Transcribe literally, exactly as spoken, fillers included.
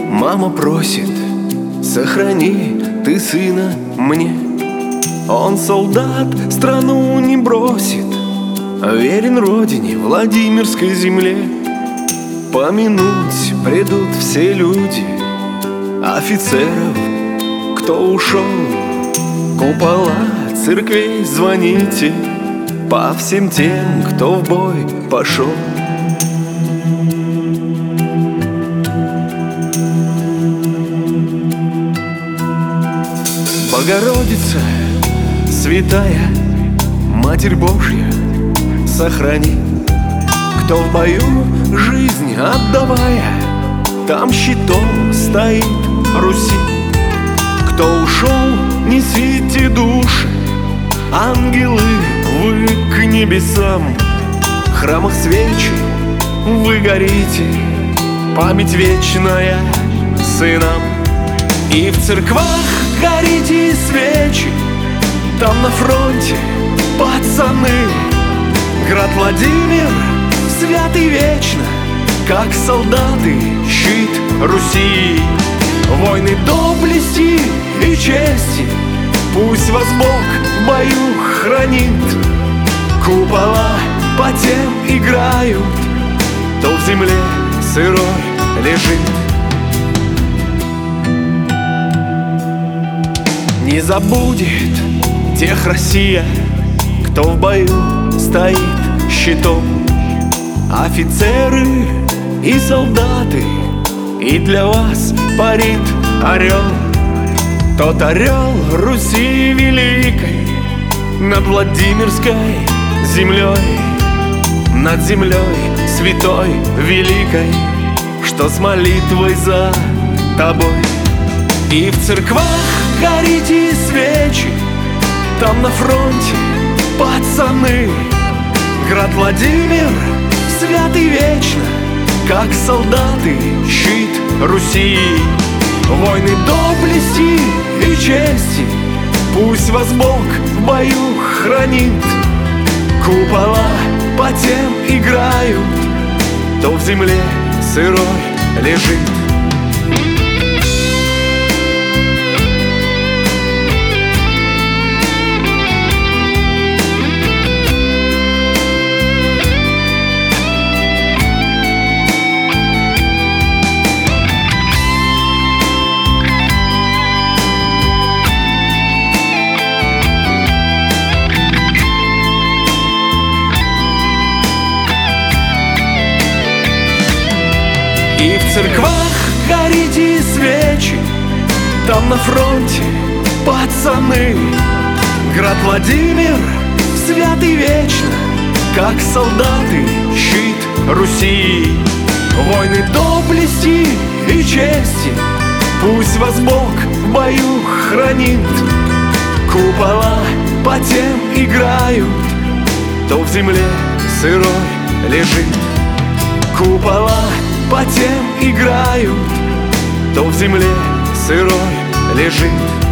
Мама просит, сохрани ты сына мне. Он солдат, страну не бросит, верен родине, Владимирской земле. Помянуть придут все люди, офицеров, кто ушел. Купола церквей звоните по всем тем, кто в бой пошел. Богородица, святая Матерь Божья, сохрани, кто в бою жизнь отдавая, там щитом стоит Руси. Кто ушел, несите души, ангелы, вы к небесам. В храмах свечи вы горите, память вечная сынам. И в церквах горите свечи, там на фронте пацаны. Град Владимир святый вечно, как солдаты, щит Руси. Войны доблести и чести, пусть вас Бог в бою хранит. Купола по тем играют, кто в земле сырой лежит. Не забудет тех Россия, кто в бою стоит щитом. Офицеры и солдаты, и для вас парит орел. Тот орел Руси великой над Владимирской землей, над землей святой великой, что с молитвой за тобой. И в церквах горите свечи, там на фронте пацаны. Град Владимир святый вечно, как солдаты, щит Руси. Войны доблести и чести, пусть вас Бог в бою хранит. Купола по тем играют, кто в земле сырой лежит. И в церквах горите свечи, там на фронте пацаны. Град Владимир святый вечно, как солдаты, щит Руси. Войны доблести и чести, пусть вас Бог в бою хранит. Купола по тем играют, кто в земле сырой лежит. Купола по тем играют, кто в земле сырой лежит.